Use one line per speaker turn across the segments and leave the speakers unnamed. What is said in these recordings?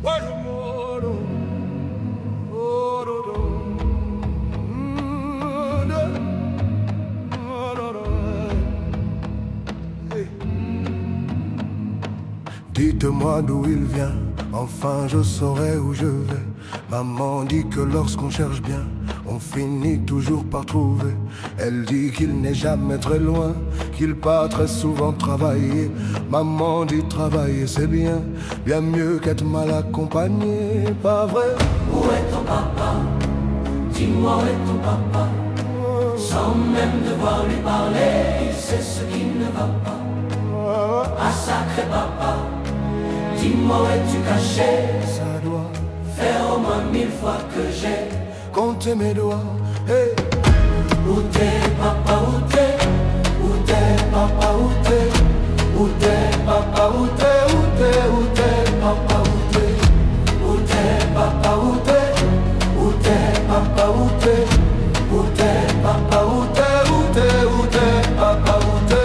Dites-moi d'où il vient, enfin je saurai où je vais. Maman dit que lorsqu'on cherche bien, on finit toujours par trouver. Elle dit qu'il n'est jamais très loin, qu'il part très souvent travailler. Maman dit travailler c'est bien, bien mieux qu'être mal accompagné, pas vrai?
Où est ton papa? Dis-moi où est ton papa? Sans même devoir lui parler, il sait ce qui ne va pas. Ah sacré papa, dis-moi où es-tu caché?
Ça doit
faire au moins 1000 fois que j'ai
compté mes doigts. Hey.
Où t'es papa, où t'es? Où t'es papa, où t'es? Où t'es papa, où t'es? Où t'es, où t'es papa, où t'es? Où t'es papa, où t'es? Où t'es papa, où t'es? Où t'es papa, où t'es? Où t'es, où t'es papa, où t'es?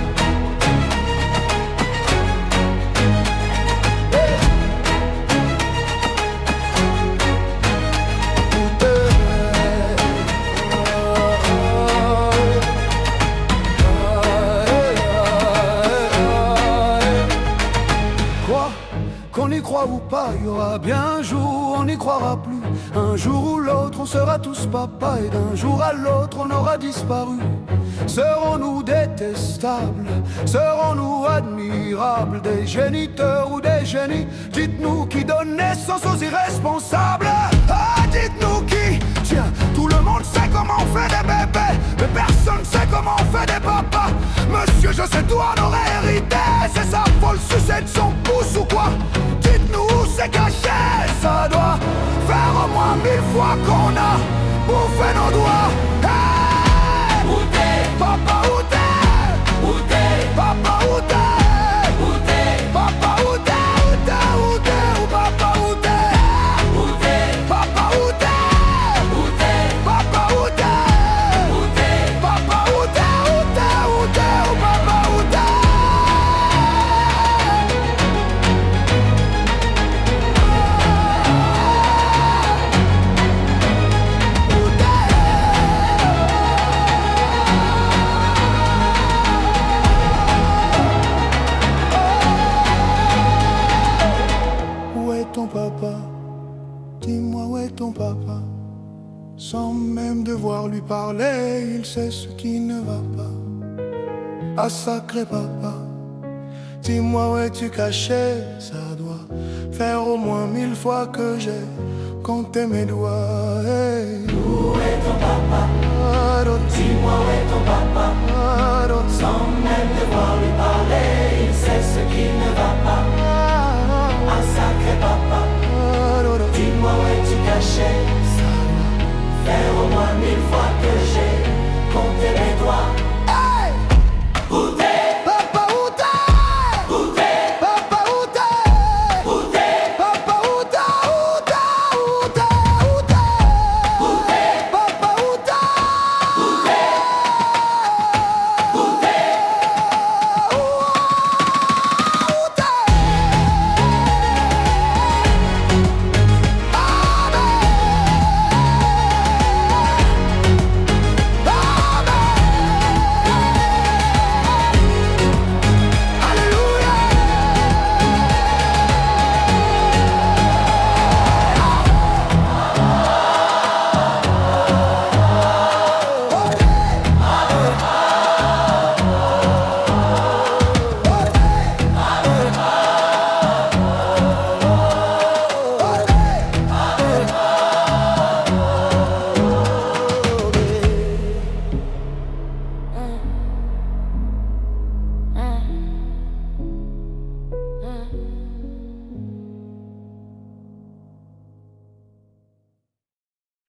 Qu'on y croit ou pas, il y aura bien un jour où on n'y croira plus. Un jour ou l'autre, on sera tous papa, et d'un jour à l'autre, on aura disparu. Serons-nous détestables? Serons-nous admirables? Des géniteurs ou des génies? Dites-nous qui donne naissance aux irresponsables. Ah, dites-nous qui? Tiens, tout le monde sait comment on fait des bébés, mais personne sait comment on fait des papas. Monsieur, je sais tout, on aurait hérité. C'est ça, faut le sucer de son pouce ou quoi? Dites-nous où c'est caché. Ça doit faire au moins 1000 fois qu'on a bouffé nos doigts. Hey!
Où t'es?
Papa, où t'es?
Où t'es?
Papa, où t'es?
Où t'es?
Papa, où t'es? Où t'es? Où t'es? Où papa, où t'es?
Où t'es?
Papa, où t'es?
Où t'es?
Papa, où t'es?
Où t'es?
Papa, où t'es? Où t'es? Où t'es? Où papa, où t'es? Où est ton papa? Dis-moi où est ton papa? Sans même devoir lui parler, il sait ce qui ne va pas. Ah sacré papa, dis-moi où es-tu caché? Ça doit faire au moins 1000 fois que j'ai compté mes doigts. Hey.
Où est ton papa? Dis-moi où est ton papa?